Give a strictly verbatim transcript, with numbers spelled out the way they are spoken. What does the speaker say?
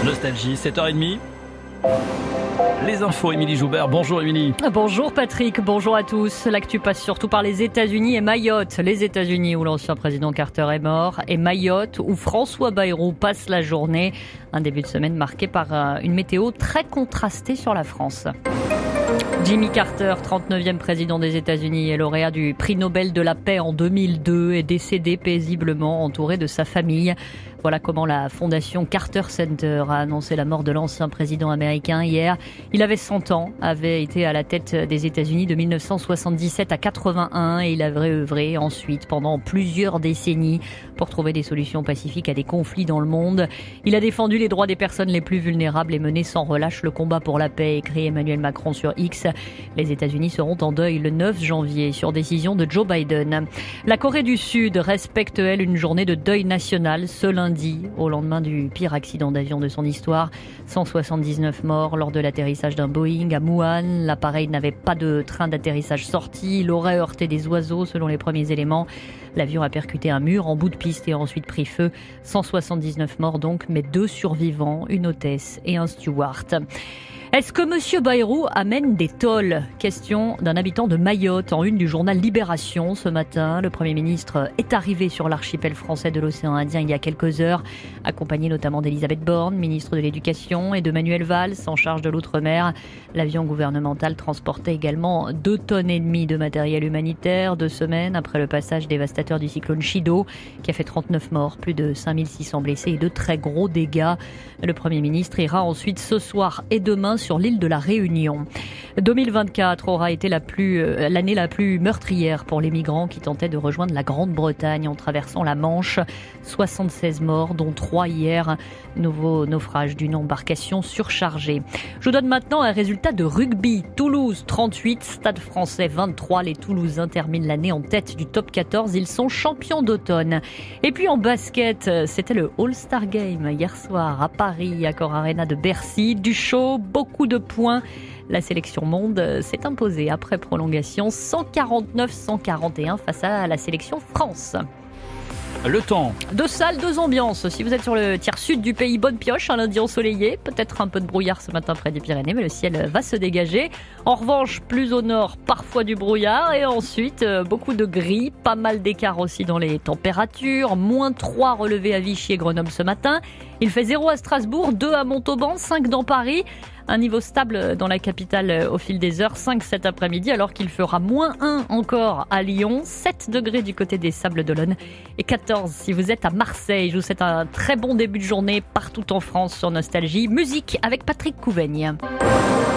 Nostalgie, sept heures trente. Les infos, Émilie Joubert. Bonjour Émilie. Bonjour Patrick, bonjour à tous. L'actu passe surtout par les États-Unis et Mayotte. Les États-Unis où l'ancien président Carter est mort et Mayotte où François Bayrou passe la journée. Un début de semaine marqué par une météo très contrastée sur la France. Jimmy Carter, trente-neuvième président des États-Unis et lauréat du prix Nobel de la paix en deux mille deux, est décédé paisiblement entouré de sa famille. Voilà comment la fondation Carter Center a annoncé la mort de l'ancien président américain hier. Il avait cent ans, avait été à la tête des États-Unis de mille neuf cent soixante-dix-sept à quatre-vingt-un et il avait œuvré ensuite pendant plusieurs décennies pour trouver des solutions pacifiques à des conflits dans le monde. Il a défendu les droits des personnes les plus vulnérables et mené sans relâche le combat pour la paix, écrit Emmanuel Macron sur X. Les États-Unis seront en deuil le neuf janvier sur décision de Joe Biden. La Corée du Sud respecte, elle, une journée de deuil national ce lundi, au lendemain du pire accident d'avion de son histoire. cent soixante-dix-neuf morts lors de l'atterrissage d'un Boeing à Muan. L'appareil n'avait pas de train d'atterrissage sorti. Il aurait heurté des oiseaux selon les premiers éléments. L'avion a percuté un mur en bout de piste et a ensuite pris feu. cent soixante-dix-neuf morts donc, mais deux survivants, une hôtesse et un steward. Est-ce que Monsieur Bayrou amène des tôles ? Question d'un habitant de Mayotte en une du journal Libération ce matin. Le Premier ministre est arrivé sur l'archipel français de l'océan Indien il y a quelques heures, accompagné notamment d'Elisabeth Borne, ministre de l'Éducation, et de Manuel Valls, en charge de l'Outre-mer. L'avion gouvernemental transportait également deux tonnes et demie de matériel humanitaire, deux semaines après le passage dévastateur du cyclone Chido, qui a fait trente-neuf morts, plus de cinq mille six cents blessés et de très gros dégâts. Le Premier ministre ira ensuite ce soir et demain sur l'île de la Réunion. deux mille vingt-quatre aura été la plus, euh, l'année la plus meurtrière pour les migrants qui tentaient de rejoindre la Grande-Bretagne en traversant la Manche. soixante-seize morts, dont trois hier. Nouveau naufrage d'une embarcation surchargée. Je vous donne maintenant un résultat de rugby. Toulouse trente-huit, Stade Français vingt-trois. Les Toulousains terminent l'année en tête du top quatorze. Ils sont champions d'automne. Et puis en basket, c'était le All-Star Game hier soir à Paris, Accor Arena de Bercy. Du show, beaucoup de points. La sélection monde s'est imposée après prolongation cent quarante-neuf à cent quarante et un face à la sélection France. Le temps. Deux salles, deux ambiances. Si vous êtes sur le tiers sud du pays, bonne pioche, un lundi ensoleillé. Peut-être un peu de brouillard ce matin près des Pyrénées, mais le ciel va se dégager. En revanche, plus au nord, parfois du brouillard. Et ensuite, beaucoup de gris. Pas mal d'écart aussi dans les températures. moins trois relevés à Vichy et Grenoble ce matin. Il fait zéro à Strasbourg, deux à Montauban, cinq dans Paris. Un niveau stable dans la capitale au fil des heures, cinq cet après-midi, alors qu'il fera moins un encore à Lyon, sept degrés du côté des Sables d'Olonne et quatorze si vous êtes à Marseille. Je vous souhaite un très bon début de journée partout en France sur Nostalgie. Musique avec Patrick Couvaigne.